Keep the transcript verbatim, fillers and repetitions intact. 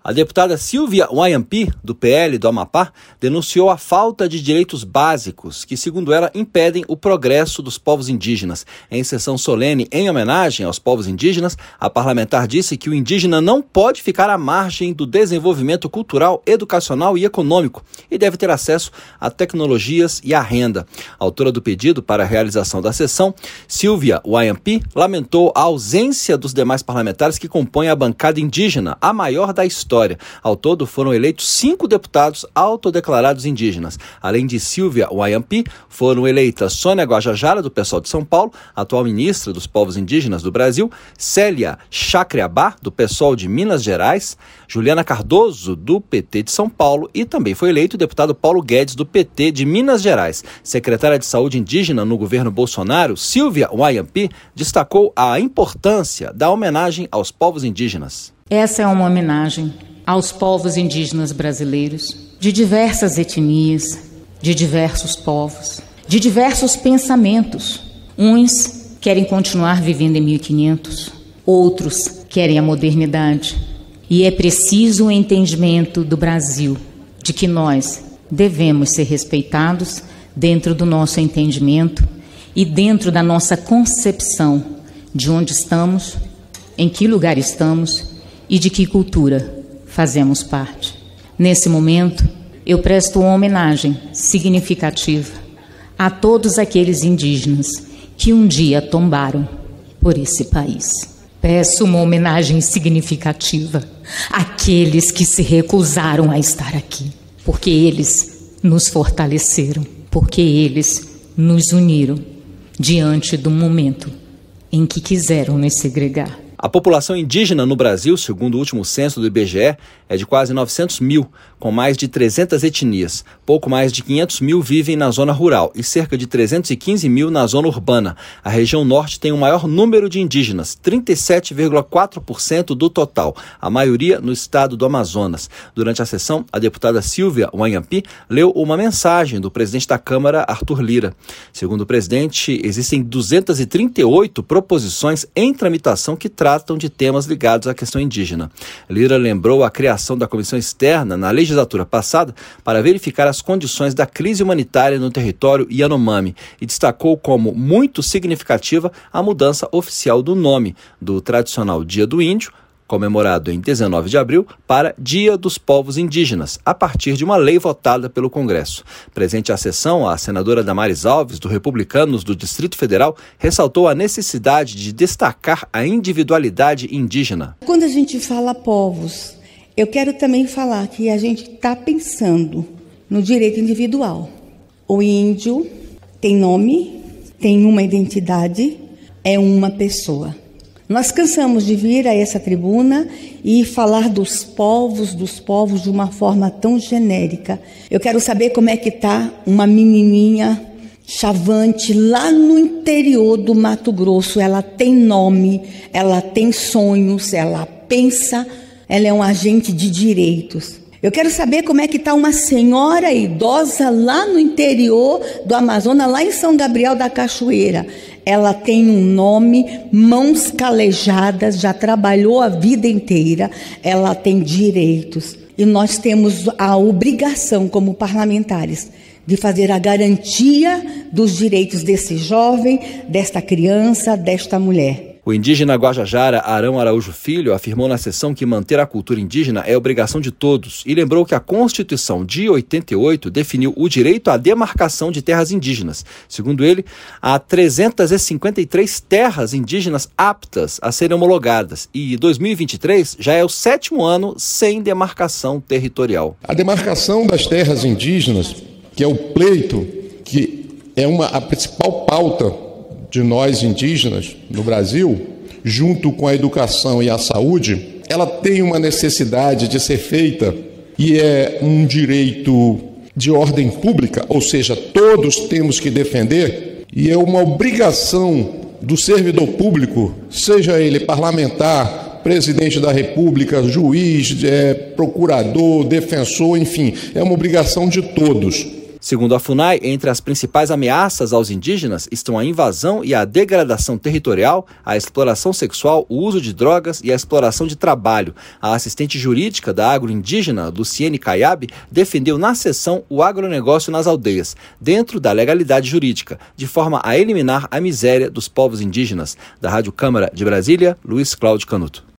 A deputada Silvia Wayampi, do P L do Amapá, denunciou a falta de direitos básicos que, segundo ela, impedem o progresso dos povos indígenas. Em sessão solene em homenagem aos povos indígenas, a parlamentar disse que o indígena não pode ficar à margem do desenvolvimento cultural, educacional e econômico e deve ter acesso a tecnologias e à renda. A autora do pedido para a realização da sessão, Silvia Wayampi, lamentou a ausência dos demais parlamentares que compõem a bancada indígena, a maior da história. Ao todo, foram eleitos cinco deputados autodeclarados indígenas. Além de Silvia Wayampi, foram eleitas Sônia Guajajara, do PSOL de São Paulo, atual ministra dos Povos Indígenas do Brasil, Célia Chacriabá, do PSOL de Minas Gerais, Juliana Cardoso, do P T de São Paulo, e também foi eleito o deputado Paulo Guedes, do P T de Minas Gerais. Secretária de Saúde Indígena no governo Bolsonaro, Silvia Wayampi, destacou a importância da homenagem aos povos indígenas. Essa é uma homenagem aos povos indígenas brasileiros, de diversas etnias, de diversos povos, de diversos pensamentos. Uns querem continuar vivendo em mil e quinhentos, outros querem a modernidade. E é preciso o entendimento do Brasil de que nós devemos ser respeitados dentro do nosso entendimento e dentro da nossa concepção de onde estamos, em que lugar estamos e de que cultura fazemos parte. Nesse momento, eu presto uma homenagem significativa a todos aqueles indígenas que um dia tombaram por esse país. Peço uma homenagem significativa àqueles que se recusaram a estar aqui, porque eles nos fortaleceram, porque eles nos uniram diante do momento em que quiseram nos segregar. A população indígena no Brasil, segundo o último censo do I B G E, é de quase novecentos mil, com mais de trezentas etnias. Pouco mais de quinhentos mil vivem na zona rural e cerca de trezentos e quinze mil na zona urbana. A região norte tem o maior número de indígenas, trinta e sete vírgula quatro por cento do total, a maioria no estado do Amazonas. Durante a sessão, a deputada Silvia Wayampi leu uma mensagem do presidente da Câmara, Arthur Lira. Segundo o presidente, existem duzentas e trinta e oito proposições em tramitação que tratam de temas ligados à questão indígena. Lira lembrou a criação da comissão externa na legislatura passada para verificar as condições da crise humanitária no território Yanomami e destacou como muito significativa a mudança oficial do nome do tradicional Dia do Índio, comemorado em dezenove de abril, para Dia dos Povos Indígenas, a partir de uma lei votada pelo Congresso. Presente à sessão, a senadora Damares Alves, do Republicanos do Distrito Federal, ressaltou a necessidade de destacar a individualidade indígena. Quando a gente fala povos, eu quero também falar que a gente está pensando no direito individual. O índio tem nome, tem uma identidade, é uma pessoa. Nós cansamos de vir a essa tribuna e falar dos povos, dos povos de uma forma tão genérica. Eu quero saber como é que está uma menininha Chavante lá no interior do Mato Grosso. Ela tem nome, ela tem sonhos, ela pensa, ela é um agente de direitos. Eu quero saber como é que está uma senhora idosa lá no interior do Amazonas, lá em São Gabriel da Cachoeira. Ela tem um nome, mãos calejadas, já trabalhou a vida inteira, ela tem direitos. E nós temos a obrigação, como parlamentares, de fazer a garantia dos direitos desse jovem, desta criança, desta mulher. O indígena Guajajara Arão Araújo Filho afirmou na sessão que manter a cultura indígena é obrigação de todos e lembrou que a Constituição de oitenta e oito definiu o direito à demarcação de terras indígenas. Segundo ele, há trezentas e cinquenta e três terras indígenas aptas a serem homologadas e dois mil e vinte e três já é o sétimo ano sem demarcação territorial. A demarcação das terras indígenas, que é o pleito, que é uma, a principal pauta de nós indígenas no Brasil, junto com a educação e a saúde, ela tem uma necessidade de ser feita e é um direito de ordem pública, ou seja, todos temos que defender, e é uma obrigação do servidor público, seja ele parlamentar, presidente da República, juiz, é, procurador, defensor, enfim, é uma obrigação de todos. Segundo a FUNAI, entre as principais ameaças aos indígenas estão a invasão e a degradação territorial, a exploração sexual, o uso de drogas e a exploração de trabalho. A assistente jurídica da agroindígena, Luciene Caiabe, defendeu na sessão o agronegócio nas aldeias, dentro da legalidade jurídica, de forma a eliminar a miséria dos povos indígenas. Da Rádio Câmara de Brasília, Luiz Cláudio Canuto.